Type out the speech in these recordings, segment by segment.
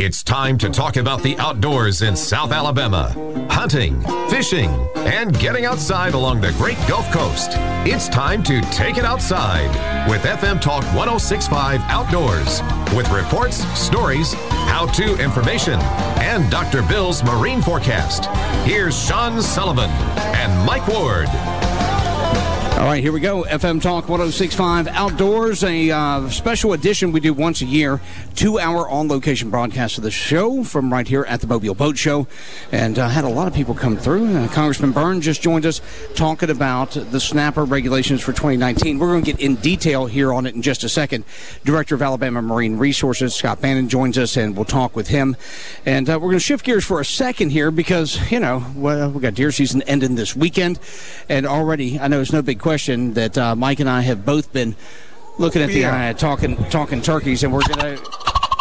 It's time to talk about the outdoors in South Alabama. Hunting, fishing, and getting outside along the Great Gulf Coast. It's time to take it outside with FM Talk 106.5 Outdoors. With reports, stories, how-to information, and Dr. Bill's marine forecast. Here's Sean Sullivan and Mike Ward. All right, here we go. FM Talk 106.5 Outdoors, a special edition we do once a year, 2-hour on-location broadcast of the show from right here at the Mobile Boat Show. And had a lot of people come through. Congressman Byrne just joined us talking about the snapper regulations for 2019. We're going to get in detail here on it in just a second. Director of Alabama Marine Resources, Scott Bannon, joins us, and we'll talk with him. And we're going to shift gears for a second here because, you know, we got deer season ending this weekend. And already, I know it's no big question that Mike and I have both been looking at the eye, talking turkeys, and we're going to...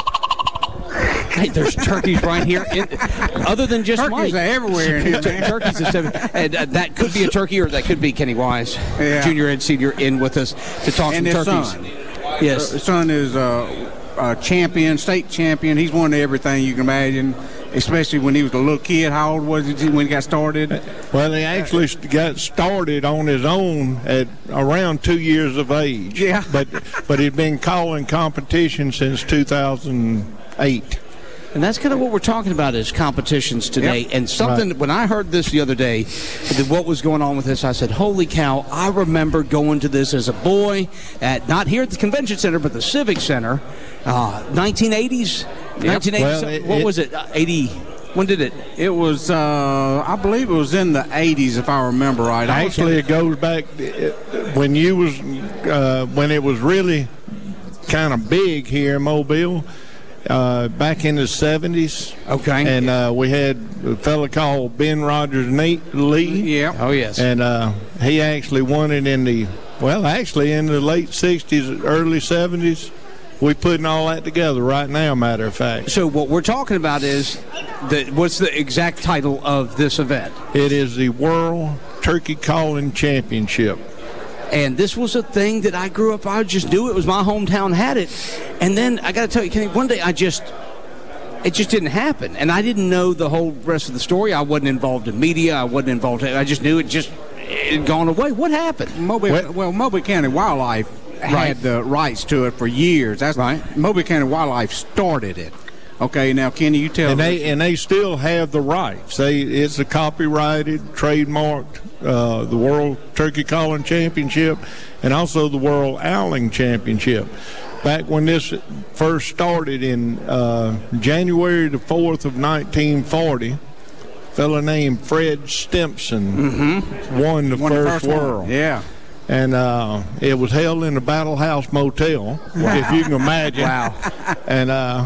Hey, there's turkeys right here. Other than just turkeys Mike. Are everywhere in here, man. Turkeys and stuff. And that could be a turkey, or that could be Kenny Wise, junior and senior, in with us to talk and some turkeys. Son. Yes. His son is a champion, state champion. He's won everything you can imagine, especially when he was a little kid. How old was he when he got started? Well, he actually got started on his own at around 2 years of age. Yeah. But he'd been calling competition since 2008. And that's kind of what we're talking about is competitions today. Yep. And something, Right. when I heard this the other day, what was going on with this, I said, holy cow, I remember going to this as a boy, not here at the convention center, but the Civic Center, 1980s. Yep. 1980s, Well, what was it, 80? When did it? It was, I believe it was in the 80s, if I remember right. Actually, it goes back when when it was really kind of big here in Mobile. Back in the 70s. Okay. And we had a fella called Ben Rogers Lee. Yeah. Oh, yes. And he actually won it in the late 60s, early 70s. We're putting all that together right now, matter of fact. So what we're talking about is, what's the exact title of this event? It is the World Turkey Calling Championship. And this was a thing that I grew up, I just knew it was my hometown had it. And then I got to tell you, Kenny, one day it just didn't happen. And I didn't know the whole rest of the story. I wasn't involved in media. I just knew it had gone away. What happened? Mobile County Wildlife had the rights to it for years. That's right. Mobile County Wildlife started it. Okay, now Kenny, you tell me. And they still have the rights. It's a copyrighted, trademarked, the World Turkey Calling Championship, and also the World Owling Championship. Back when this first started in January the 4th of 1940, a fellow named Fred Stimson won the first World. Yeah. And it was held in the Battle House Motel, if you can imagine. Wow. And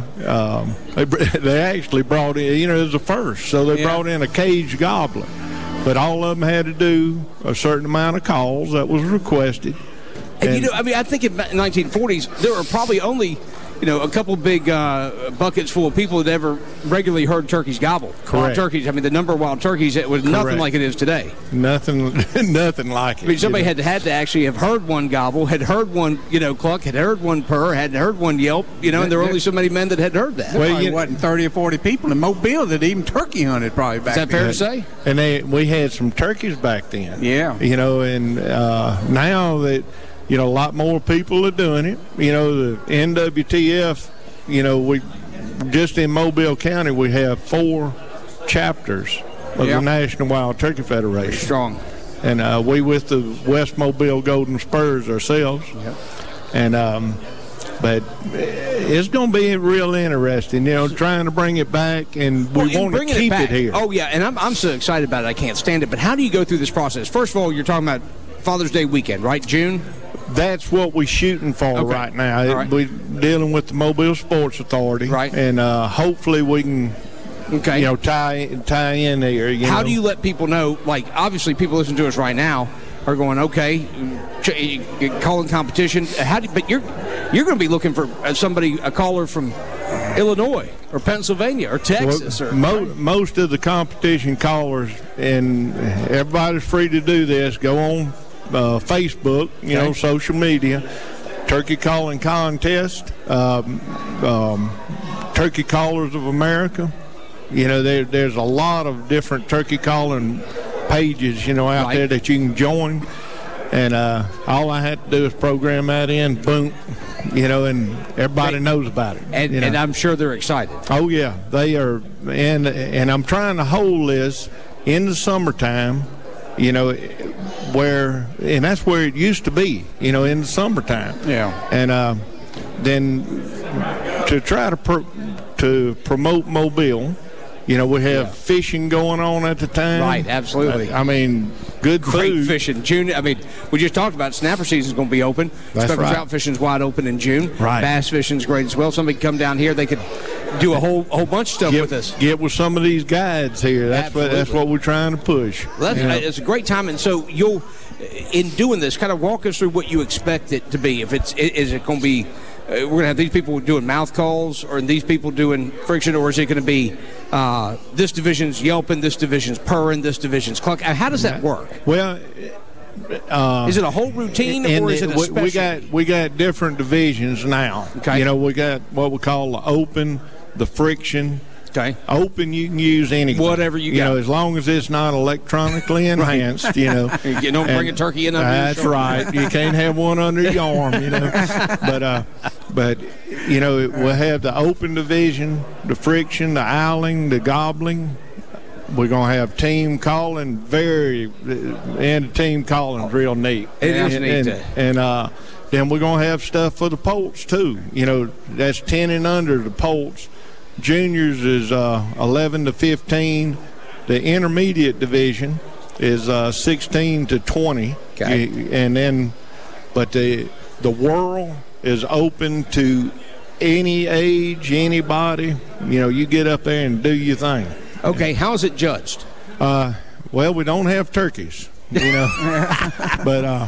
they actually brought in, it was a first, so they brought in a caged gobbler. But all of them had to do a certain amount of calls that was requested. And I think in the 1940s, there were probably only, a couple big buckets full of people that ever regularly heard turkeys gobble. Correct. Wild turkeys. I mean, the number of wild turkeys, it was nothing like it is today. Nothing like it. I mean, somebody had to actually have heard one gobble, had heard one, cluck, had heard one purr, had heard one yelp, and there were only so many men that had heard that. Well, there wasn't 30 or 40 people in Mobile that even turkey hunted probably back then. Is that fair to say? And we had some turkeys back then. Yeah. And now that, a lot more people are doing it. The NWTF, we just in Mobile County, we have 4 chapters of the National Wild Turkey Federation. Strong. And we with the West Mobile Golden Spurs ourselves. Yep. And but it's going to be real interesting, trying to bring it back, and we want to keep it here. Oh, yeah, and I'm so excited about it, I can't stand it. But how do you go through this process? First of all, you're talking about Father's Day weekend, right? June? That's what we're shooting for right now. Right. We're dealing with the Mobile Sports Authority, right? And hopefully we can, tie in there. How do you let people know? Like, obviously, people listening to us right now are going, okay, calling competition. But you're going to be looking for a caller from Illinois or Pennsylvania or Texas. Most of the competition callers, and everybody's free to do this, go on Facebook, social media, turkey calling contest, Turkey Callers of America. You know, there's a lot of different turkey calling pages, out there that you can join. And all I had to do is program that in, boom, and everybody knows about it. And I'm sure they're excited. Oh, yeah, they are. And I'm trying to hold this in the summertime, and that's where it used to be, in the summertime. Yeah. And then to try to promote Mobile, we have fishing going on at the time. Right, absolutely. I mean, good Great food. fishing. June, we just talked about snapper season is going to be open. That's Speckled right. trout fishing is wide open in June. Right. Bass fishing is great as well. Somebody can come down here. They could do a whole bunch of stuff with us. Get with some of these guides here. That's what we're trying to push. Well, it's a great time. And so you'll, in doing this, kind of walk us through what you expect it to be. Is it going to be, we're going to have these people doing mouth calls, or these people doing friction, or is it going to be this division's yelping, this division's purring, this division's cluck? How does that work? Well, is it a whole routine, or is it a special? We got different divisions now. Okay. We got what we call the open, the friction. Okay. Open, you can use anything. Whatever you got. As long as it's not electronically enhanced, You don't bring a turkey in under your That's shoulder. right. You can't have one under your arm, But we'll have the open division, the friction, the owling, the gobbling. We're going to have team calling, and team calling is real neat. It is neat. And then we're going to have stuff for the poults, too. That's 10 and under the poults. Juniors is 11 to 15. The intermediate division is 16 to 20. Okay. And then, but the world is open to any age, anybody. You get up there and do your thing. Okay, how is it judged? Well, we don't have turkeys, but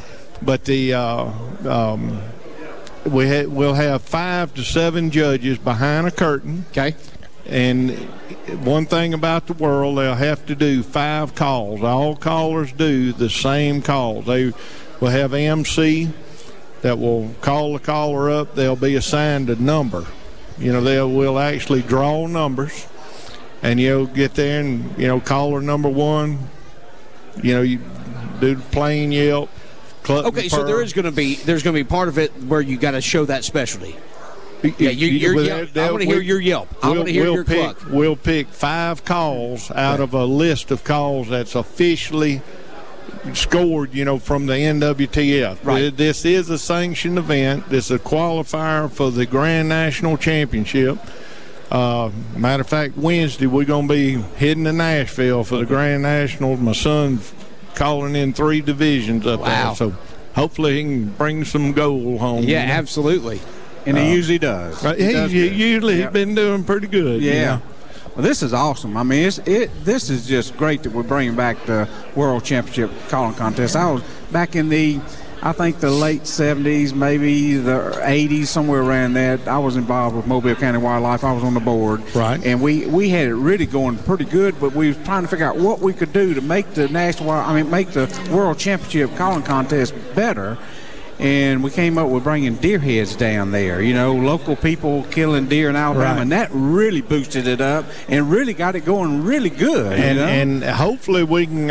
we'll have 5 to 7 judges behind a curtain. Okay. And one thing about the world, they'll have to do 5 calls. All callers do the same calls. They will have MC that will call the caller up. They'll be assigned a number. We'll actually draw numbers. And you'll get there and, caller number 1, you do the plain yelp. Okay, so there's going to be part of it where you got to show that specialty. Yeah, your yelp. I want to hear your yelp. I want to hear your cluck. We'll pick 5 calls out of a list of calls that's officially scored, from the NWTF. Right. This is a sanctioned event. This is a qualifier for the Grand National Championship. Matter of fact, Wednesday we're going to be heading to Nashville for the Grand National. My son's calling in 3 divisions up there, so hopefully he can bring some gold home. Yeah, absolutely. And he usually does. He's been doing pretty good. Yeah. Well, this is awesome. I mean, this is just great that we're bringing back the World Championship Calling Contest. I was back in the late 70s, maybe the 80s, somewhere around that. I was involved with Mobile County Wildlife. I was on the board. Right. And we had it really going pretty good, but we was trying to figure out what we could do to make the make the World Championship Calling Contest better. And we came up with bringing deer heads down there, local people killing deer in Alabama, right. And that really boosted it up and really got it going really good. And hopefully we can,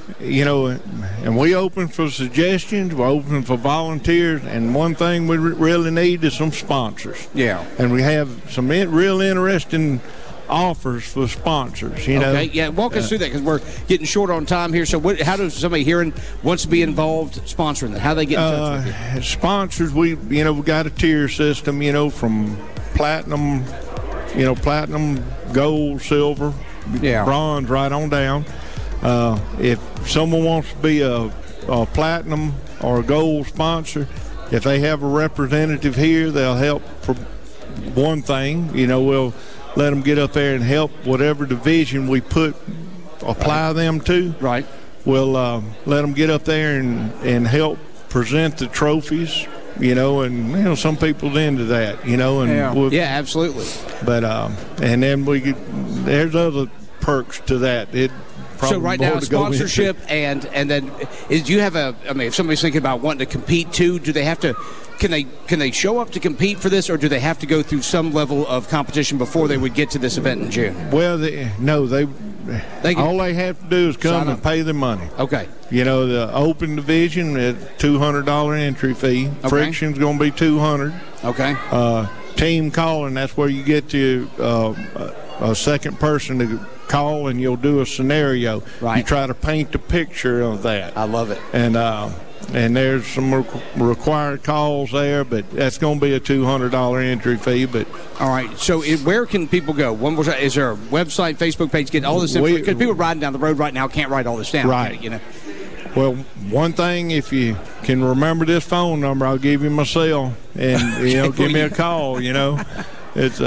and we open for suggestions, we're open for volunteers, and one thing we really need is some sponsors. Yeah. And we have some real interesting offers for sponsors, Okay, yeah, walk us through that because we're getting short on time here. So how does somebody hearing wants to be involved sponsoring that? How do they get in touch with you? Sponsors, we got a tier system, from platinum, platinum, gold, silver, bronze, right on down. If someone wants to be a platinum or a gold sponsor, if they have a representative here, they'll help for one thing. We'll let them get up there and help whatever division we apply them to. Right. We'll let them get up there and help present the trophies, and some people's into that, and yeah, absolutely. But and then there's other perks to that. So right now, sponsorship and then do you have if somebody's thinking about wanting to compete too, do they have to can they show up to compete for this, or do they have to go through some level of competition before they would get to this event in June? Well, all they have to do is come and pay their money. Okay. You know, the open division is $200 entry fee. Okay. Friction's going to be $200. Okay. Team calling, that's where you get to a second person to call, and you'll do a scenario. Right. You try to paint the picture of that. I love it. And there's some required calls there, but that's going to be a $200 entry fee. But all right, so where can people go? One more time, is there a website, Facebook page, get all this information? Because people riding down the road right now can't write all this down. Right. You know. Well, one thing, if you can remember this phone number, I'll give you my cell, and give me a call. You know, it's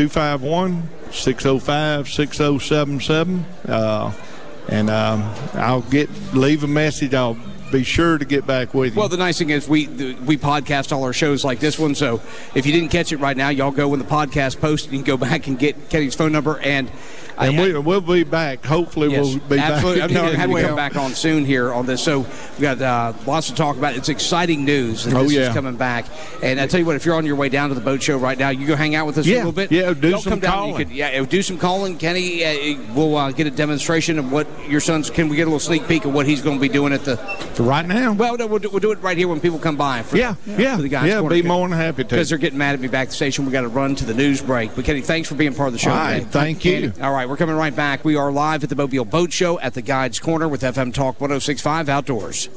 251-605-6077, and I'll leave a message. I'll be sure to get back with you. Well, the nice thing is we podcast all our shows like this one, so if you didn't catch it right now, y'all go when the podcast posts, you can go back and get Kenny's phone number, and we'll be back. Hopefully, yes, we'll be absolutely. back. No, have to come back on soon here on this. So we've got lots to talk about. It's exciting news that this is coming back. And I tell you what, if you're on your way down to the boat show right now, you go hang out with us a little bit. Yeah, do some calling. Do some calling. Kenny, we'll get a demonstration of what your son's. Can we get a little sneak peek of what he's going to be doing at the? For right now. Well, no, we'll do it right here when people come by. For the guys. Yeah, be more than happy to. Because they're getting mad at me back at the station. We got to run to the news break. But Kenny, thanks for being part of the show. All right, thank you. All right, we're coming right back. We are live at the Mobile Boat Show at the Guides Corner with FM Talk 106.5 Outdoors.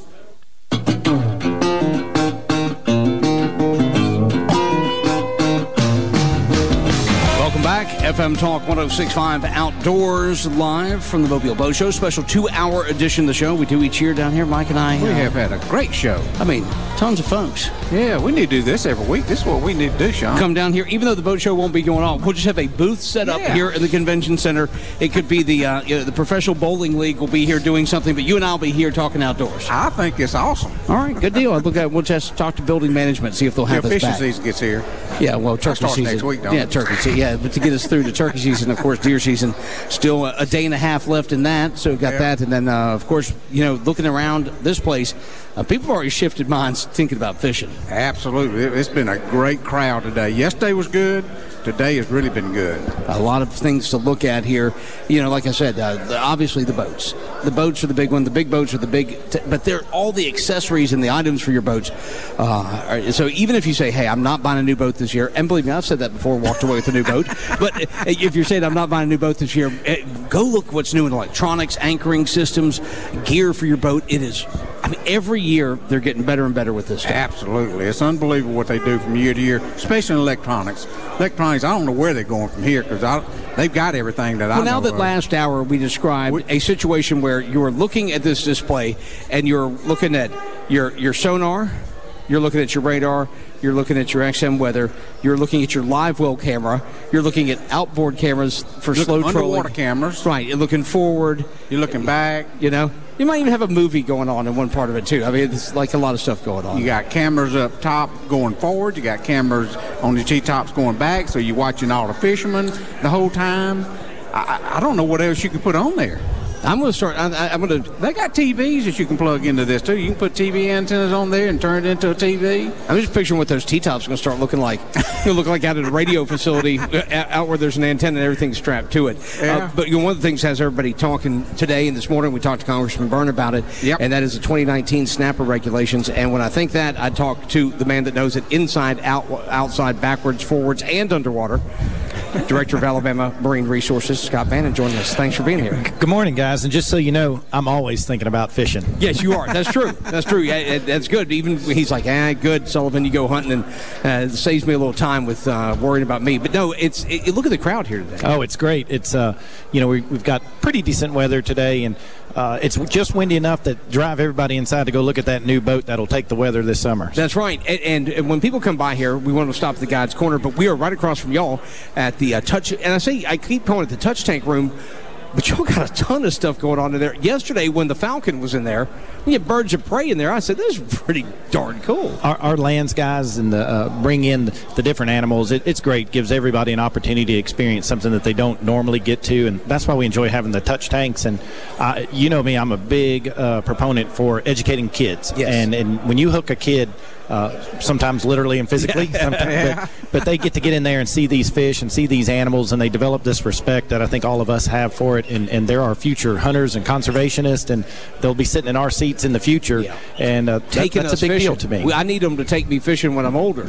Welcome back. FM Talk 106.5 Outdoors, live from the Mobile Boat Show. Special 2-hour edition of the show we do each year down here. Mike and I. We have had a great show. I mean, tons of folks. Yeah, we need to do this every week. This is what we need to do, Sean. Come down here. Even though the boat show won't be going on, we'll just have a booth set up here in the convention center. It could be the Professional Bowling League will be here doing something, but you and I will be here talking outdoors. I think it's awesome. All right, good deal. We'll just talk to building management, see if they'll have us back. Fishing season gets here. Yeah, well, turkey season next week, don't it? turkey season. Yeah, but to get us through the turkey season, of course, deer season, still a day and a half left in that. So we've got that, and then of course, looking around this place, people have already shifted minds thinking about fishing. Absolutely, it's been a great crowd today. Yesterday was good. Today has really been good. A lot of things to look at here. Like I said, obviously the boats. The boats are the big one. The big boats are the big, but they're all the accessories and the items for your boats. So even if you say, hey, I'm not buying a new boat this year, and believe me, I've said that before, walked away with a new boat. But if you're saying I'm not buying a new boat this year, go look what's new in electronics, anchoring systems, gear for your boat. It is, every year they're getting better and better with this stuff. Absolutely. It's unbelievable what they do from year to year, especially in electronics. I don't know where they're going from here because they've got everything that I know. Well, now that last hour we described a situation where you're looking at this display and you're looking at your sonar, you're looking at your radar, you're looking at your XM weather, you're looking at your live well camera, you're looking at outboard cameras for slow trolling. Underwater cameras. Right, you're looking forward. You're looking back. You might even have a movie going on in one part of it, too. It's like a lot of stuff going on. You got cameras up top going forward. You got cameras on the T-tops going back, so you're watching all the fishermen the whole time. I don't know what else you can put on there. I'm going to start. They got TVs that you can plug into this too. You can put TV antennas on there and turn it into a TV. I'm just picturing what those T-tops are going to start looking like. It'll look like out at a radio facility, out where there's an antenna and everything's strapped to it. Yeah. But one of the things has everybody talking today and this morning. We talked to Congressman Byrne about it, and that is the 2019 snapper regulations. And when I think that, I talk to the man that knows it inside, out, outside, backwards, forwards, and underwater. Director of Alabama Marine Resources, Scott Bannon, joining us. Thanks for being here. Good morning, guys. And just so you know, I'm always thinking about fishing. Yes, you are. That's true. That's true. That's good. Even he's like, good, Sullivan, you go hunting, and it saves me a little time with worrying about me. But no, look at the crowd here today. Oh, it's great. It's we've got pretty decent weather today, and it's just windy enough that drive everybody inside to go look at that new boat that'll take the weather this summer. That's right. And when people come by here, we want to stop at the Guides Corner, but we are right across from y'all at the touch. And I keep calling it the touch tank room, but y'all got a ton of stuff going on in there. Yesterday, when the Falcon was in there, we had birds of prey in there. I said, this is pretty darn cool. Our lands guys and bring in the different animals. It's great. Gives everybody an opportunity to experience something that they don't normally get to, and that's why we enjoy having the touch tanks. And you know me, I'm a big proponent for educating kids. Yes. And when you hook a kid sometimes literally and physically. But they get to get in there and see these fish and see these animals, and they develop this respect that I think all of us have for it. And they're our future hunters and conservationists, and they'll be sitting in our seats in the future. Yeah. And that's a big deal to me. I need them to take me fishing when I'm older.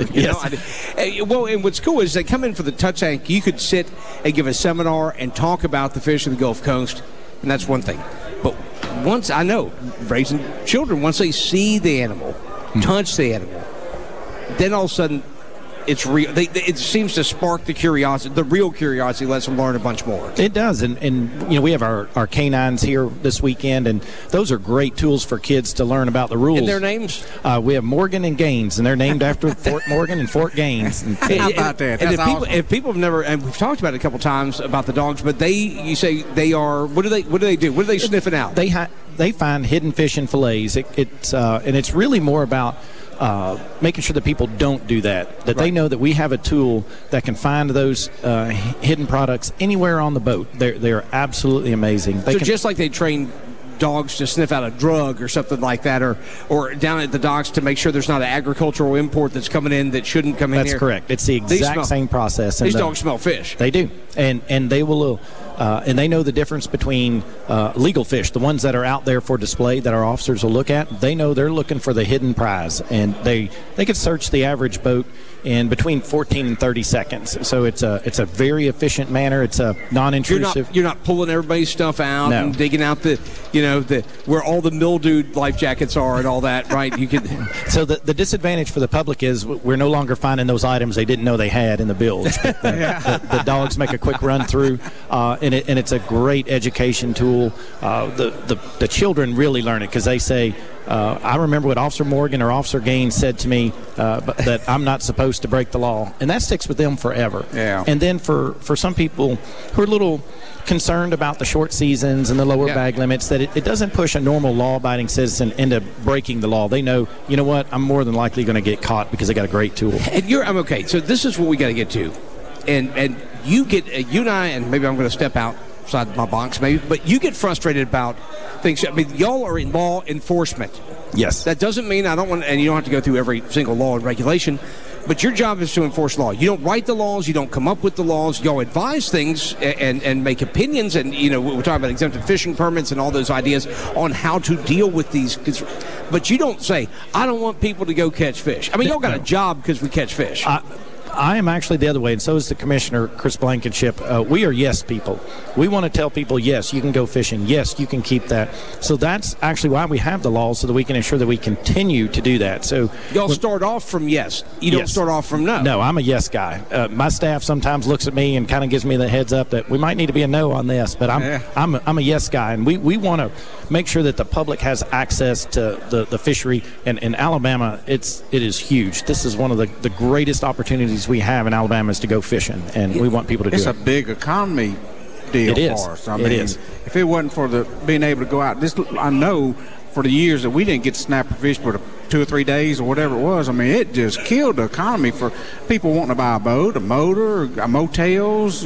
Well, and what's cool is they come in for the touch tank. You could sit and give a seminar and talk about the fish of the Gulf Coast, and that's one thing. But once, I know, raising children, once they see the animal, touch the animal, then all of a sudden it's real. It seems to spark the curiosity. The real curiosity lets them learn a bunch more. It does, and we have our canines here this weekend, and those are great tools for kids to learn about the rules. And their names? We have Morgan and Gaines, and they're named after Fort Morgan and Fort Gaines. How about that? That's awesome. If people have never, and we've talked about it a couple times about the dogs, but you say they are. What do they do? What are they sniffing out? They find hidden fish and fillets. And it's really more about making sure that people don't do that. They know that we have a tool that can find those hidden products anywhere on the boat. They're absolutely amazing. Just like they train dogs to sniff out a drug or something like that, or down at the docks to make sure there's not an agricultural import that's coming in that shouldn't come in here. That's correct. It's the exact same process. These dogs smell fish. They do. And they will... and they know the difference between legal fish, the ones that are out there for display that our officers will look at. They know they're looking for the hidden prize, and they can search the average boat in between 14 and 30 seconds. So it's a very efficient manner. It's a non-intrusive. You're not pulling everybody's stuff out and digging out the where all the mildewed life jackets are and all that, right? You can. So the disadvantage for the public is we're no longer finding those items they didn't know they had in the bilge. The dogs make a quick run through. And it's a great education tool. The children really learn it because they say, I remember what Officer Morgan or Officer Gaines said to me that I'm not supposed to break the law. And that sticks with them forever. Yeah. And then for some people who are a little concerned about the short seasons and the lower bag limits, that it doesn't push a normal law-abiding citizen into breaking the law. They know, you know what, I'm more than likely going to get caught because they got a great tool. And I'm okay. So this is what we got to get to. And you and I, and maybe I'm going to step outside my box maybe, but you get frustrated about things. I mean, y'all are in law enforcement. Yes. That doesn't mean and you don't have to go through every single law and regulation, but your job is to enforce law. You don't write the laws. You don't come up with the laws. Y'all advise things and make opinions. And, we're talking about exempted fishing permits and all those ideas on how to deal with these. But you don't say, I don't want people to go catch fish. I mean, y'all got a job because we catch fish. I am actually the other way, and so is the Commissioner, Chris Blankenship. We are yes people. We want to tell people, yes, you can go fishing. Yes, you can keep that. So that's actually why we have the laws, so that we can ensure that we continue to do that. So y'all start off from yes. You don't start off from no. No, I'm a yes guy. My staff sometimes looks at me and kind of gives me the heads up that we might need to be a no on this, but I'm a yes guy, and we want to make sure that the public has access to the fishery. And in Alabama, it is huge. This is one of the greatest opportunities we have in Alabama is to go fishing, and we want people to do it. It's a big economy deal for us. I mean, if it wasn't for being able to go out, I know for the years that we didn't get to snapper fish for 2 or 3 days or whatever it was, I mean, it just killed the economy for people wanting to buy a boat, a motor, motels,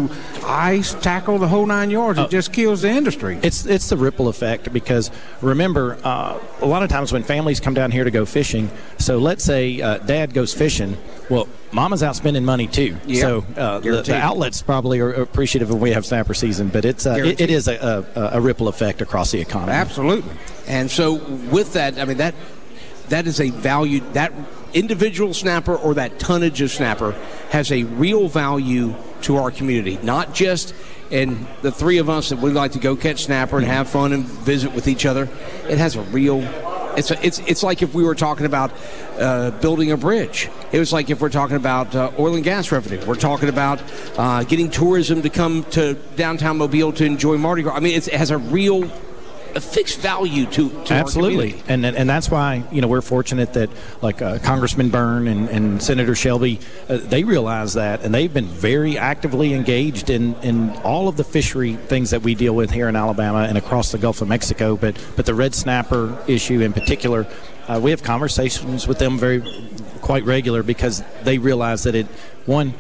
ice, tackle, the whole 9 yards. It just kills the industry. It's the ripple effect, because remember, a lot of times when families come down here to go fishing, so let's say Dad goes fishing, well, Mama's out spending money too. Yep. So the outlets probably are appreciative when we have snapper season, but it is a ripple effect across the economy. Absolutely. And so with that, I mean, that is a value. That individual snapper or that tonnage of snapper has a real value to our community, not just in the three of us that would like to go catch snapper and have fun and visit with each other. It has a real. It's like if we were talking about building a bridge. It was like if we're talking about oil and gas revenue. We're talking about getting tourism to come to downtown Mobile to enjoy Mardi Gras. I mean, it has a real fixed value to absolutely, our community. And that's why we're fortunate that Congressman Byrne and Senator Shelby, they realize that, and they've been very actively engaged in all of the fishery things that we deal with here in Alabama and across the Gulf of Mexico. But the red snapper issue in particular, we have conversations with them quite regular, because they realize that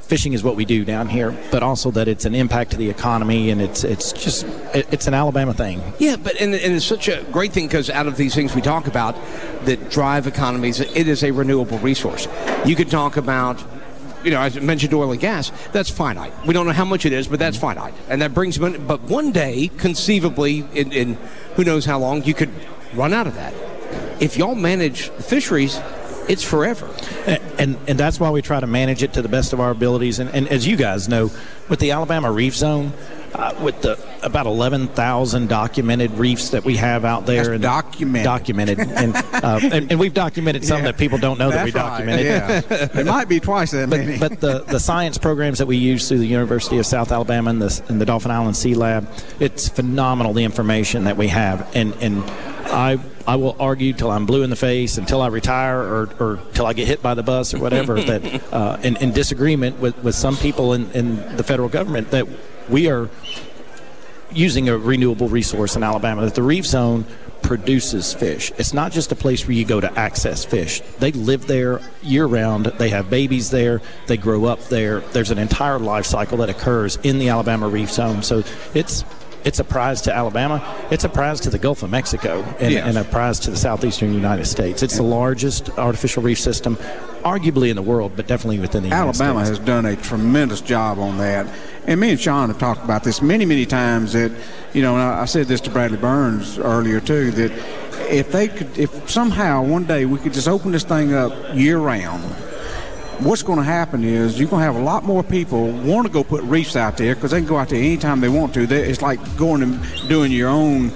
fishing is what we do down here, but also that it's an impact to the economy, and it's an Alabama thing. Yeah, but and it's such a great thing because out of these things we talk about that drive economies, it is a renewable resource. You could talk about, I mentioned oil and gas. That's finite. We don't know how much it is, but that's finite, and that brings money. But one day, conceivably, in who knows how long, you could run out of that. If y'all manage fisheries, it's forever. And that's why we try to manage it to the best of our abilities. And as you guys know, with the Alabama Reef Zone, with the about 11,000 documented reefs that we have out there. That's documented. And we've documented some that people don't know that we documented. Right. Yeah. It might be twice that many. But the science programs that we use through the University of South Alabama and the Dauphin Island Sea Lab, it's phenomenal, the information that we have. And I will argue till I'm blue in the face, until I retire or till I get hit by the bus or whatever, that in disagreement with some people in the federal government, that we are using a renewable resource in Alabama, that the Reef Zone produces fish. It's not just a place where you go to access fish. They live there year-round. They have babies there. They grow up there. There's an entire life cycle that occurs in the Alabama Reef Zone. So it's a prize to Alabama. It's a prize to the Gulf of Mexico, and a prize to the southeastern United States. It's the largest artificial reef system, arguably in the world, but definitely within the United States. Alabama has done a tremendous job on that. And me and Sean have talked about this many, many times that, and I said this to Bradley Burns earlier too, that if somehow one day we could just open this thing up year-round, what's going to happen is you're going to have a lot more people want to go put reefs out there because they can go out there anytime they want to. It's like going and doing your own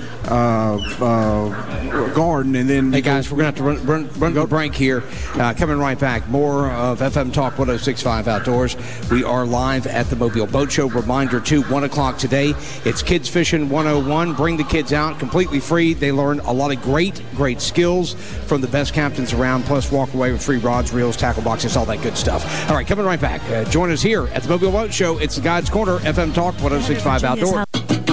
garden, and then... Hey, guys, we're going to have to run to a break here. Coming right back, more of FM Talk 106.5 Outdoors. We are live at the Mobile Boat Show. Reminder, too, 1 o'clock today. It's Kids Fishing 101. Bring the kids out, completely free. They learn a lot of great skills from the best captains around, plus walk away with free rods, reels, tackle boxes, all that good stuff. All right, coming right back. Join us here at the Mobile Boat Show. It's the Guides Corner, FM Talk 106.5 Outdoors.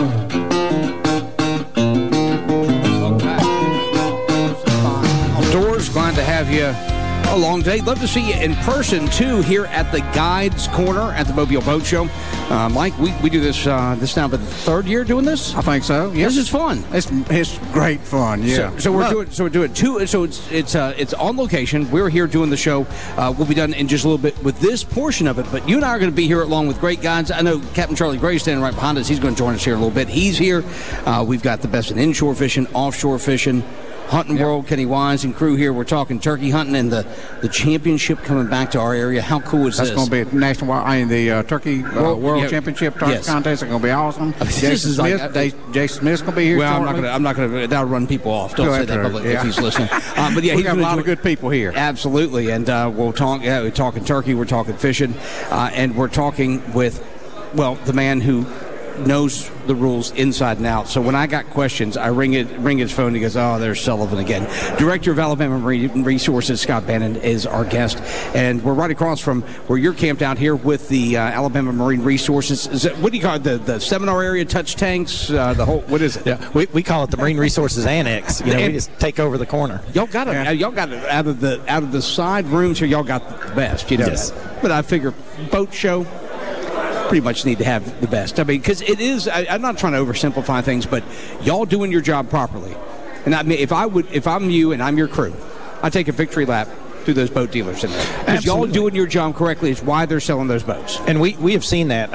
Outdoors, glad to have you along today. Love to see you in person, too, here at the Guides Corner at the Mobile Boat Show. Mike, we do this now for the third year doing this? I think so. Yes. This is fun. It's great fun. Yeah. So we're doing two. So it's on location. We're here doing the show. We'll be done in just a little bit with this portion of it. But you and I are going to be here along with great guides. I know Captain Charlie Gray standing right behind us. He's going to join us here a little bit. He's here. We've got the best in inshore fishing, offshore fishing, hunting world. Kenny Wise and crew here. We're talking turkey hunting and the championship coming back to our area. How cool is this? That's going to be the Turkey World Championship contest. It's going to be awesome. Jason Smith's going to be here. Well, I'm not going to. That'll run people off. Don't say that publicly if he's listening. But yeah, we got a lot of good people here. Absolutely, and we'll talk. We're talking turkey. We're talking fishing, and we're talking with, the man who knows the rules inside and out. So when I got questions, I ring his phone. He goes, "Oh, there's Sullivan again." Director of Alabama Marine Resources, Scott Bannon, is our guest, and we're right across from where you're camped out here with the Alabama Marine Resources. What do you call it? The seminar area, touch tanks, the whole. What is it? Yeah, we call it the Marine Resources Annex. We just take over the corner. Y'all got it. Yeah. Y'all got it out of the side rooms here. Y'all got the best. Yes. But I figure boat show. Pretty much need to have the best. I mean, because it is. I'm not trying to oversimplify things, but y'all doing your job properly. And I mean, if I'm you and I'm your crew, I take a victory lap through those boat dealers in there. Because y'all doing your job correctly is why they're selling those boats. And we have seen that.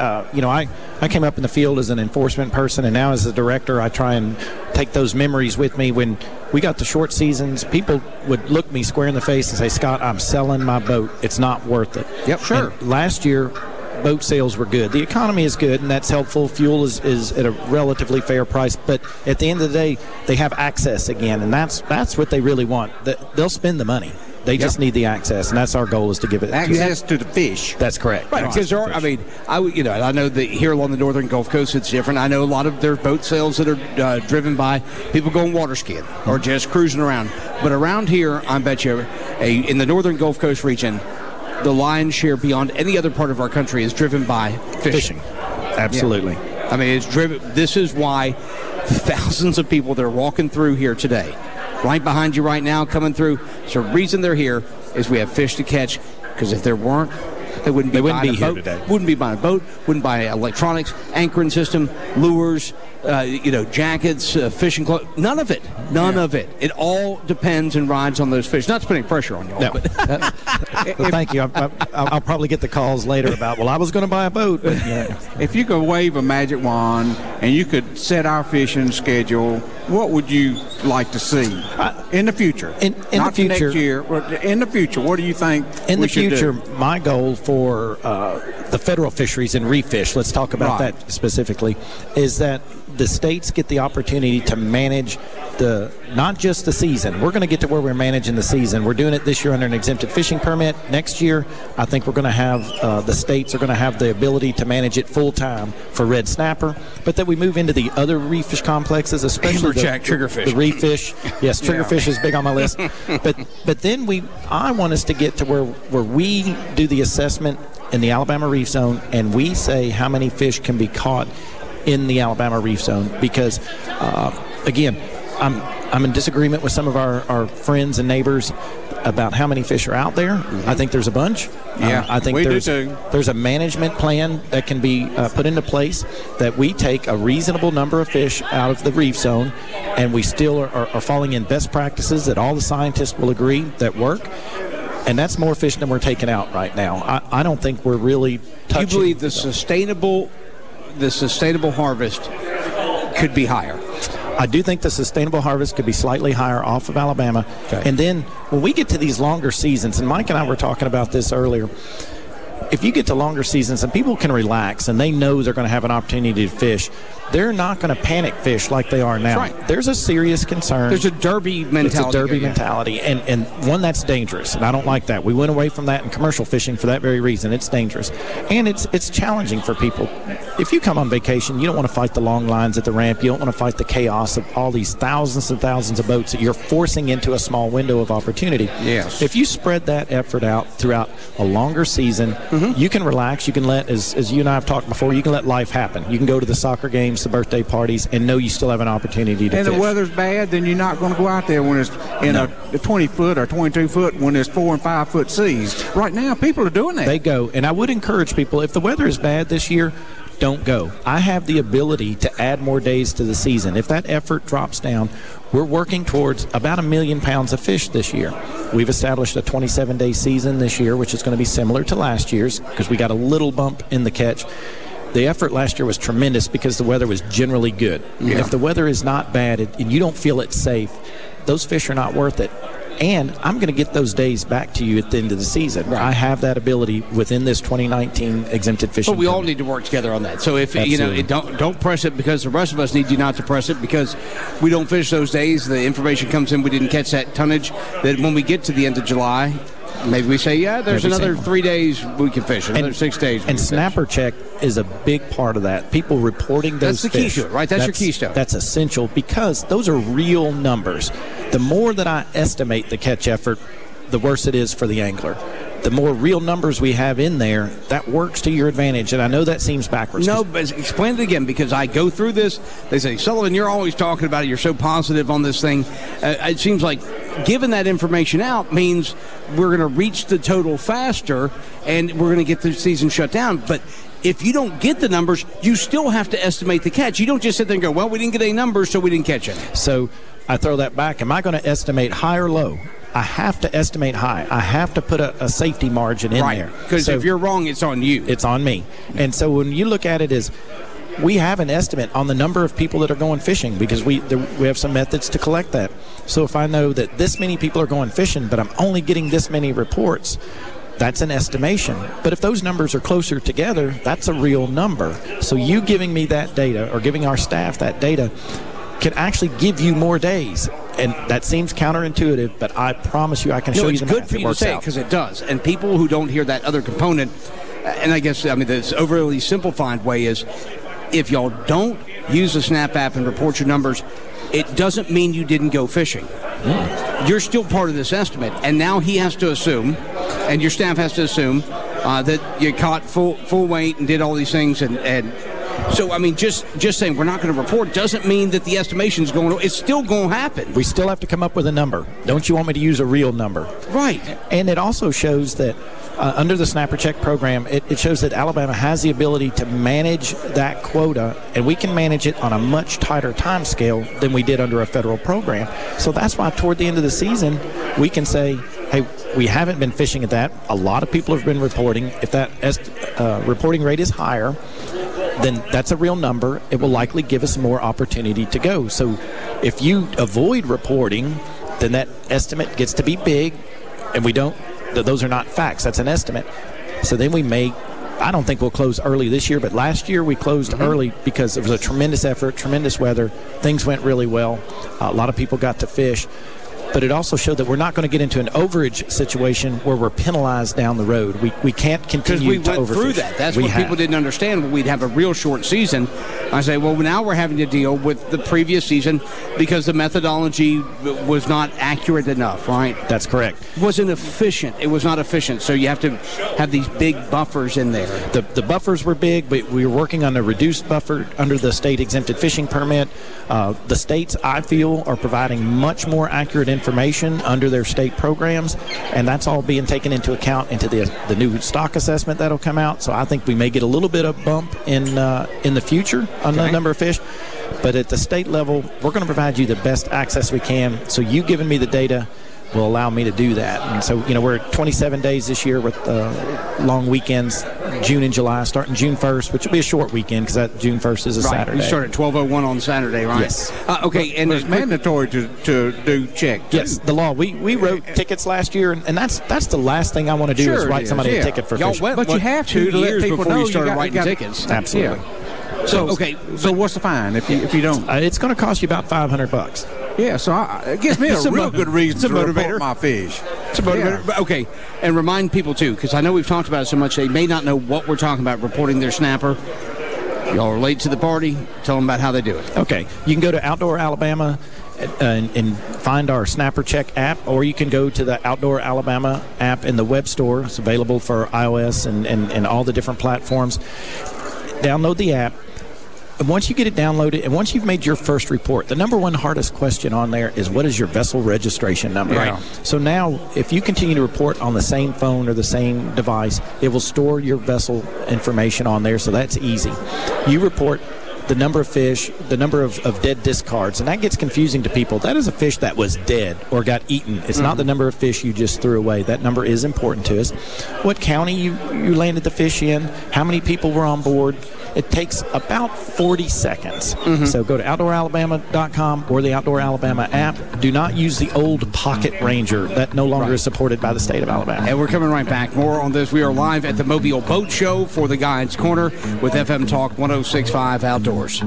I came up in the field as an enforcement person, and now as a director, I try and take those memories with me. When we got the short seasons, people would look me square in the face and say, "Scott, I'm selling my boat. It's not worth it." Yep, sure. And last year, boat sales were good. The economy is good, and that's helpful. Fuel is at a relatively fair price, but at the end of the day, they have access again, and that's what they really want. They'll spend the money. They just need the access, and that's our goal, is to give it access to the fish. That's correct. Right, because I know that here along the northern Gulf Coast it's different. I know a lot of their boat sales that are driven by people going water skiing or just cruising around. But around here, I bet you, in the northern Gulf Coast region, the lion's share beyond any other part of our country is driven by fishing. Absolutely. Yeah. I mean, it's driven. This is why thousands of people that are walking through here today, right behind you right now, coming through. So the reason they're here is we have fish to catch, because if there weren't, They wouldn't be here today. Wouldn't be buying a boat. Wouldn't buy electronics, anchoring system, lures, jackets, fishing clothes. None of it. None of it. It all depends and rides on those fish. Not to put any pressure on y'all. No. But Thank you. I'll probably get the calls later about, I was going to buy a boat. But, If you could wave a magic wand and you could set our fishing schedule, what would you like to see in the future? In Not the future, next year, but in the future, what do you think in we the should future, do? my goal for the federal fisheries and reef fish, let's talk about Right. that specifically, is that the states get the opportunity to manage not just the season. We're going to get to where we're managing the season. We're doing it this year under an exempted fishing permit. Next year, I think we're going to have the states are going to have the ability to manage it full time for red snapper. But that we move into the other reef fish complexes, especially triggerfish. the reef fish. Yes, triggerfish is big on my list. But then I want us to get to where we do the assessment in the Alabama Reef Zone, and we say how many fish can be caught in the Alabama Reef Zone, because again, I'm in disagreement with some of our friends and neighbors about how many fish are out there. Mm-hmm. I think there's a bunch. Yeah, I think there's a management plan that can be put into place, that we take a reasonable number of fish out of the reef zone, and we still are following in best practices that all the scientists will agree that work. And that's more fish than we're taking out right now. I don't think we're really touching. You believe the sustainable harvest could be higher? I do think the sustainable harvest could be slightly higher off of Alabama. Okay. And then when we get to these longer seasons, and Mike and I were talking about this earlier, if you get to longer seasons and people can relax and they know they're going to have an opportunity to fish, they're not going to panic fish like they are now. Right. There's a serious concern. There's a derby mentality. It's a derby mentality, and one that's dangerous, and I don't like that. We went away from that in commercial fishing for that very reason. It's dangerous, and it's challenging for people. If you come on vacation, you don't want to fight the long lines at the ramp. You don't want to fight the chaos of all these thousands and thousands of boats that you're forcing into a small window of opportunity. Yes. If you spread that effort out throughout a longer season, you can relax. You can let, as you and I have talked before, you can let life happen. You can go to the soccer games, the birthday parties, and know you still have an opportunity to fish. And the weather's bad, then you're not going to go out there when it's in a 20-foot or 22-foot when there's 4 and 5 foot seas. Right now, people are doing that. They go, and I would encourage people, if the weather is bad this year, don't go. I have the ability to add more days to the season. If that effort drops down, we're working towards about 1 million pounds of fish this year. We've established a 27-day season this year, which is going to be similar to last year's because we got a little bump in the catch. The effort last year was tremendous because the weather was generally good. Yeah. If the weather is not bad and you don't feel it's safe, those fish are not worth it. And I'm going to get those days back to you at the end of the season. Right. I have that ability within this 2019 exempted fishing. But we all need to work together on that. So if don't press it because the rest of us need you not to press it because we don't fish those days. The information comes in, we didn't catch that tonnage. That when we get to the end of July, maybe we say, there's another 3 days we can fish, another 6 days. And snapper check is a big part of that. People reporting those fish. That's the keystone, right? That's your keystone. That's essential because those are real numbers. The more that I estimate the catch effort, the worse it is for the angler. The more real numbers we have in there, that works to your advantage. And I know that seems backwards. No, but explain it again because I go through this. They say, Sullivan, you're always talking about it. You're so positive on this thing. It seems like giving that information out means we're going to reach the total faster and we're going to get the season shut down. But if you don't get the numbers, you still have to estimate the catch. You don't just sit there and go, well, we didn't get any numbers, so we didn't catch any. So I throw that back. Am I going to estimate high or low? I have to estimate high. I have to put a safety margin in there. Because if you're wrong, it's on you. It's on me. And so when you look at it as we have an estimate on the number of people that are going fishing because we have some methods to collect that. So if I know that this many people are going fishing, but I'm only getting this many reports, that's an estimation. But if those numbers are closer together, that's a real number. So you giving me that data or giving our staff that data can actually give you more days. And that seems counterintuitive, but I promise you I can show you the math. It's good for you to say it because it does. And people who don't hear that other component, and I guess, the overly simplified way is if y'all don't use the Snap app and report your numbers, it doesn't mean you didn't go fishing. You're still part of this estimate. And now he has to assume, and your staff has to assume, that you caught full weight and did all these things and So, I mean, just saying we're not going to report doesn't mean that the estimation is going to, it's still going to happen. We still have to come up with a number. Don't you want me to use a real number? Right. And it also shows that under the Snapper Check program, it shows that Alabama has the ability to manage that quota, and we can manage it on a much tighter time scale than we did under a federal program. So that's why toward the end of the season, we can say, hey, we haven't been fishing at that. A lot of people have been reporting. If that reporting rate is higher, then that's a real number. It will likely give us more opportunity to go. So if you avoid reporting, then that estimate gets to be big, and we don't. Those are not facts. That's an estimate. So then we may, I don't think we'll close early this year, but last year we closed early because there was a tremendous effort, tremendous weather. Things went really well. A lot of people got to fish. But it also showed that we're not going to get into an overage situation where we're penalized down the road. We can't continue to overfish. Because we went through that. That's what people didn't understand. When we'd have a real short season, I say, well, now we're having to deal with the previous season because the methodology was not accurate enough, right? That's correct. It wasn't efficient. It was not efficient. So you have to have these big buffers in there. The buffers were big, but we were working on a reduced buffer under the state exempted fishing permit. The states, I feel, are providing much more accurate information under their state programs, and that's all being taken into account into the new stock assessment that'll come out. So I think we may get a little bit of bump in the future on the number of fish. But at the state level, we're going to provide you the best access we can. So you giving me the data will allow me to do that. And so, we're at 27 days this year with long weekends, June and July, starting June 1st, which will be a short weekend because that June 1st is a Saturday. You start at 12:01 on Saturday, right? Yes. Okay, and it's mandatory to do check, too. Yes, the law. We wrote tickets last year, and that's the last thing I want to do is write somebody a ticket for fishing. But you have to let people before know you started writing tickets. Absolutely. Yeah. So what's the fine if you don't? It's going to cost you about $500. Yeah, so it gives me a real good reason to report my fish. It's a motivator. Yeah. Okay, and remind people, too, because I know we've talked about it so much, they may not know what we're talking about reporting their snapper. Y'all are late to the party. Tell them about how they do it. Okay, you can go to Outdoor Alabama and find our Snapper Check app, or you can go to the Outdoor Alabama app in the web store. It's available for iOS and all the different platforms. Download the app. And once you get it downloaded, and once you've made your first report, the number one hardest question on there is, what is your vessel registration number? Right. So now, if you continue to report on the same phone or the same device, it will store your vessel information on there, so that's easy. You report the number of fish, the number of dead discards, and that gets confusing to people. That is a fish that was dead or got eaten. It's not the number of fish you just threw away. That number is important to us. What county you landed the fish in, how many people were on board. It takes about 40 seconds. So go to OutdoorAlabama.com or the Outdoor Alabama app. Do not use the old Pocket Ranger. That no longer is supported by the state of Alabama. And we're coming right back. More on this. We are live at the Mobile Boat Show for the Guides Corner with FM Talk 106.5 Outdoors.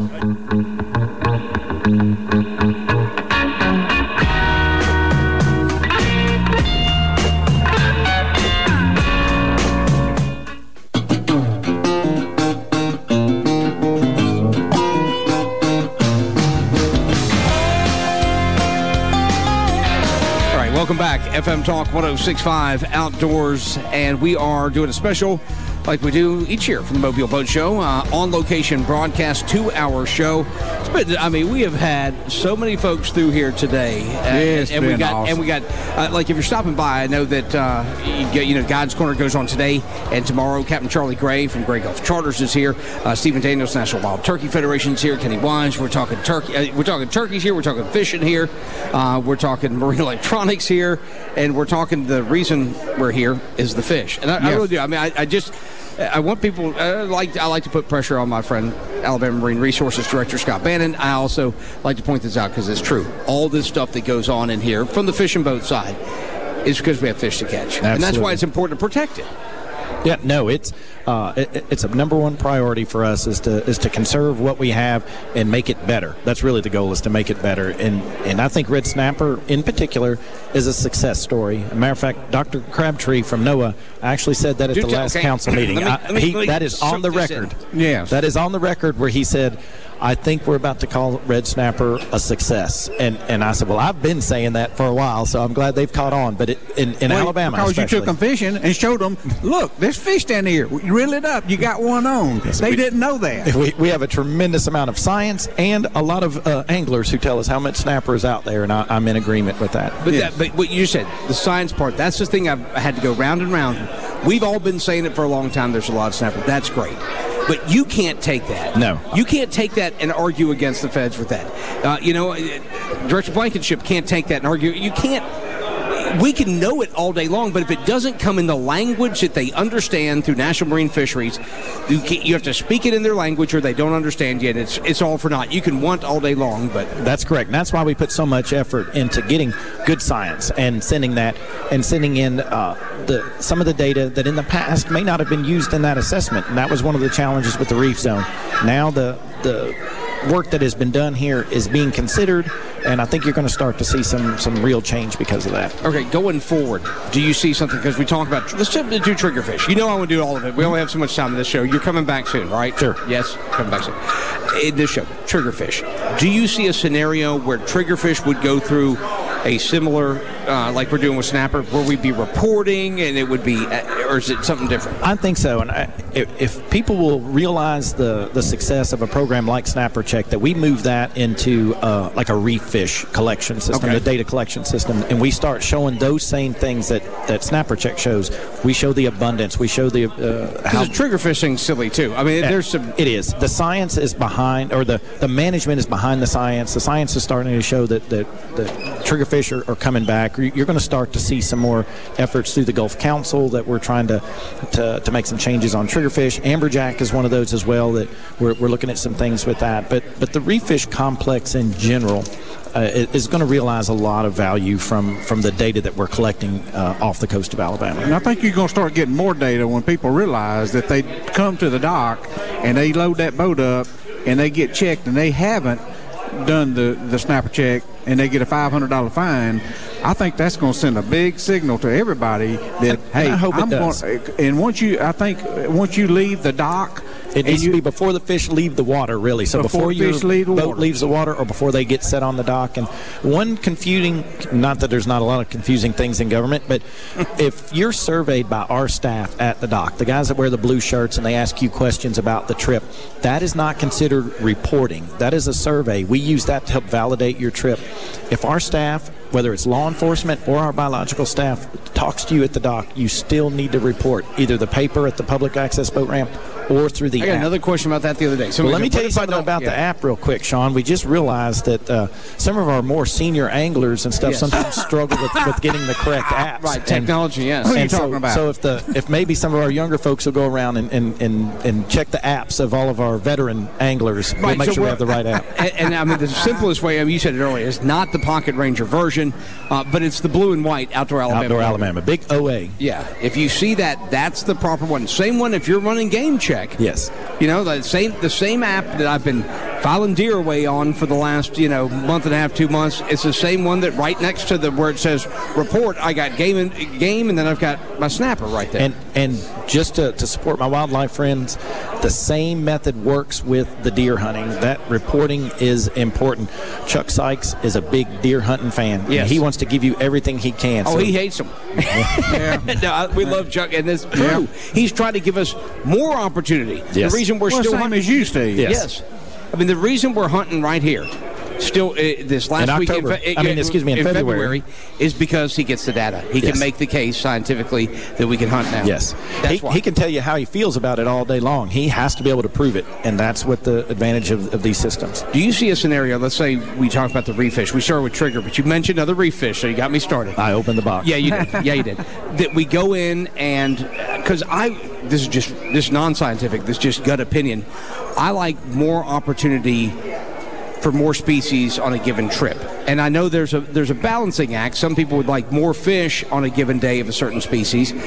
Welcome back. FM Talk 106.5 Outdoors, and we are doing a special like we do each year from the Mobile Boat Show, on-location broadcast, 2-hour show. It's been, we have had so many folks through here today. And we got, like, if you're stopping by, I know that, Guides Corner goes on today and tomorrow. Captain Charlie Gray from Gray Gulf Charters is here. Stephen Daniels, National Wild Turkey Federation is here. Kenny Wise, we're talking turkey. We're talking turkeys here. We're talking fishing here. We're talking marine electronics here. And we're talking, the reason we're here is the fish. And I really do. I mean, I want people, I like to put pressure on my friend, Alabama Marine Resources Director Scott Bannon. I also like to point this out because it's true. All this stuff that goes on in here from the fishing boat side is because we have fish to catch. Absolutely. And that's why it's important to protect it. Yeah, no, it's a number one priority for us is to conserve what we have and make it better. That's really the goal, is to make it better. And I think red snapper in particular is a success story. As a matter of fact, Dr. Crabtree from NOAA actually said that at the last council meeting. That is on the record. Yes. That is on the record where he said, I think we're about to call red snapper a success. And I said, well, I've been saying that for a while, so I'm glad they've caught on. But in Alabama, because especially, you took them fishing and showed them, look, there's fish down here. You reel it up. You got one on. Yes, they didn't know that. We have a tremendous amount of science and a lot of anglers who tell us how much snapper is out there, and I'm in agreement with that. But what you said, the science part, that's the thing I've had to go round and round. We've all been saying it for a long time. There's a lot of snapper. That's great. But you can't take that. No. You can't take that and argue against the feds with that. Director Blankenship can't take that and argue. You can't. We can know it all day long, but if it doesn't come in the language that they understand through National Marine Fisheries, you have to speak it in their language or they don't understand you, and it's all for naught. You can want all day long, but... That's correct. And that's why we put so much effort into getting good science and sending in some of the data that in the past may not have been used in that assessment. And that was one of the challenges with the reef zone. Now the work that has been done here is being considered, and I think you're going to start to see some real change because of that. Okay, going forward, do you see something? Because we talk about, let's jump into triggerfish. You know I want to do all of it. We only have so much time in this show. You're coming back soon, right? Sure. Yes, coming back soon. In this show, triggerfish. Do you see a scenario where triggerfish would go through a similar, like we're doing with snapper, where we'd be reporting and it would be, or is it something different? I think so. And if people will realize the success of a program like Snapper Check, that we move that into like a reef fish collection system, the data collection system, and we start showing those same things that Snapper Check shows. We show the abundance. We show the how the trigger fishing's silly too. I mean, there's some. It is. The science is behind, or the management is behind the science. The science is starting to show that triggerfish are coming back. You're going to start to see some more efforts through the Gulf Council that we're trying to make some changes on triggerfish. Amberjack is one of those as well that we're looking at some things with that. But the reef fish complex in general is going to realize a lot of value from the data that we're collecting off the coast of Alabama. And I think you're going to start getting more data when people realize that they come to the dock and they load that boat up and they get checked and they haven't done the snapper check and they get a $500 fine. I think that's going to send a big signal to everybody that, hey, I'm going. And once you leave the dock, it needs to be before the fish leave the water, really. So before your boat leaves the water or before they get set on the dock. And one confusing, not that there's not a lot of confusing things in government, but if you're surveyed by our staff at the dock, the guys that wear the blue shirts and they ask you questions about the trip, that is not considered reporting. That is a survey. We use that to help validate your trip. If our staff, whether it's law enforcement or our biological staff, talks to you at the dock, you still need to report either the paper at the public access boat ramp or through the app. I got another question about that the other day. Well, let me tell you something about the app real quick, Sean. We just realized that some of our more senior anglers and stuff sometimes struggle with getting the correct apps. Right, technology, yes. What are you talking about? So if maybe some of our younger folks will go around and check the apps of all of our veteran anglers, we'll make sure we have the right app. And I mean, the simplest way, you said it earlier, is not the Pocket Ranger version, but it's the blue and white Outdoor Alabama. Outdoor Alabama, big OA. Yeah, if you see that, that's the proper one. Same one if you're running Game Check. Yes. You know, the same app that I've been filing deer away on for the last, month and a half, 2 months. It's the same one that right next to where it says report, I got game, and then I've got my snapper right there. And just to support my wildlife friends, the same method works with the deer hunting. That reporting is important. Chuck Sykes is a big deer hunting fan. Yes. He wants to give you everything he can. Oh, he hates them. No, we love Chuck, and it's true. Yeah. He's trying to give us more opportunity. Yes. The reason we're still same hunting as you, Steve. Yes. I mean, the reason we're hunting right here, still this last week in February, is because he gets the data. He can make the case scientifically that we can hunt now. Yes. He can tell you how he feels about it all day long. He has to be able to prove it, and that's what the advantage of these systems. Do you see a scenario, let's say we talk about the reef fish. We started with trigger, but you mentioned other reef fish, so you got me started. I opened the box. Yeah, you did. Yeah, you did. That we go in and, because this is non-scientific, this is just gut opinion, I like more opportunity for more species on a given trip. And I know there's a balancing act. Some people would like more fish on a given day of a certain species.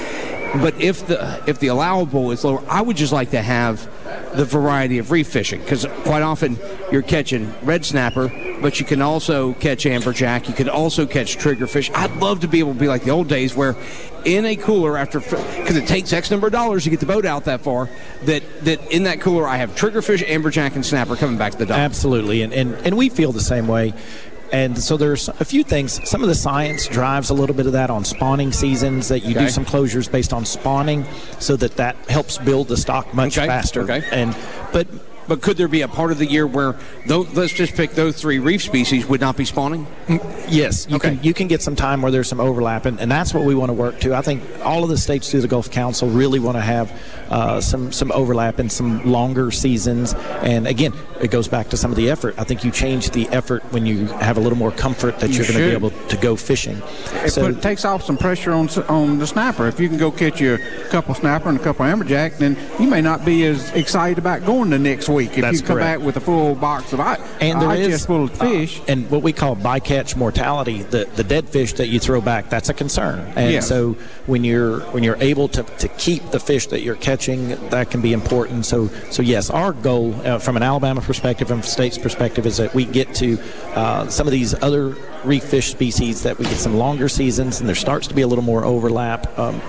But if the allowable is lower, I would just like to have the variety of reef fishing, because quite often you're catching red snapper, but you can also catch amberjack. You can also catch triggerfish. I'd love to be able to be like the old days where in a cooler, because it takes X number of dollars to get the boat out that far, that in that cooler I have triggerfish, amberjack, and snapper coming back to the dock. Absolutely, and we feel the same way. And so there's a few things. Some of the science drives a little bit of that on spawning seasons, that you do some closures based on spawning, so that helps build the stock much faster. Okay. But could there be a part of the year where, let's just pick those 3 reef species, would not be spawning? Yes. You can get some time where there's some overlap, and that's what we want to work to. I think all of the states through the Gulf Council really want to have some overlap in some longer seasons. And, again, it goes back to some of the effort. I think you change the effort when you have a little more comfort that you're going to be able to go fishing. But it takes off some pressure on the snapper. If you can go catch you a couple snapper and a couple amberjack, then you may not be as excited about going the next week. If you come back with a full box of ice, and there is just full of fish, and what we call bycatch mortality, the dead fish that you throw back, that's a concern. And so when you're able to keep the fish that you're catching, that can be important. So yes, our goal from an Alabama perspective and from state's perspective is that we get to some of these other reef fish species, that we get some longer seasons and there starts to be a little more overlap.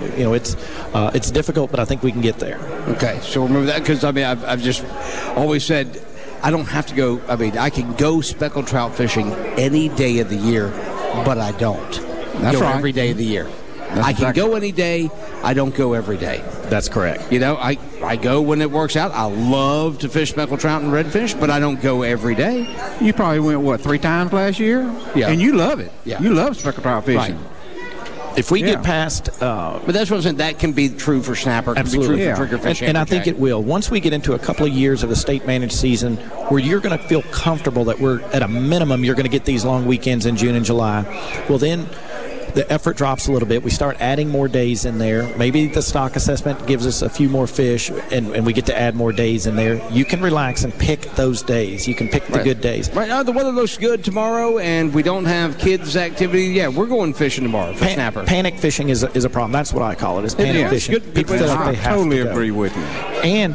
It's difficult, but I think we can get there. Okay, so we'll move that, because I've just always said I don't have to go. I can go speckled trout fishing any day of the year, but I don't. That's go right. every day of the year. I can go any day. I don't go every day. That's correct. I go when it works out. I love to fish speckled trout and redfish, but I don't go every day. You probably went, 3 times last year? Yeah. And you love it. Yeah. You love speckled trout fishing. Right. If we get past... but that's what I'm saying. That can be true for snapper. Absolutely. Can be true for triggerfish. And I think it will. Once we get into a couple of years of a state-managed season where you're going to feel comfortable that we're, at a minimum, you're going to get these long weekends in June and July, well, then the effort drops a little bit. We start adding more days in there. Maybe the stock assessment gives us a few more fish, and we get to add more days in there. You can relax and pick those days. You can pick the good days. Right now, the weather looks good tomorrow, and we don't have kids' activity. Yeah, we're going fishing tomorrow for snapper. Panic fishing is a problem. That's what I call it. Is panic fishing. People feel like they have to go. Agree with you. And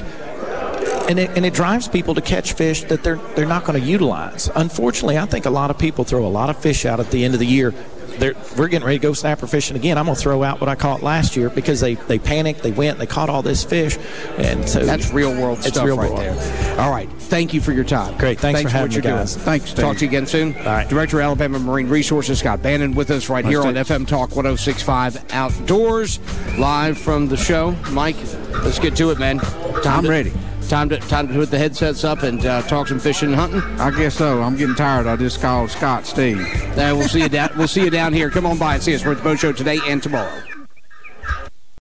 it drives people to catch fish that they're not going to utilize. Unfortunately, I think a lot of people throw a lot of fish out at the end of the year. We're getting ready to go snapper fishing again. I'm going to throw out what I caught last year because they panicked, they went, they caught all this fish. And so that's real world stuff real right world. There. All right. Thank you for your time. Great. Thanks for having me, guys. Doing. Thanks, Steve. Talk to you again soon. All right. Director of Alabama Marine Resources, Scott Bannon, with us right here on FM Talk 106.5 Outdoors, live from the show. Mike, let's get to it, man. I'm ready. Time to put the headsets up and talk some fishing and hunting. I guess so. I'm getting tired. I just called Scott Steve. We'll see you down. We'll see you down here. Come on by and see us. We're at the boat show today and tomorrow.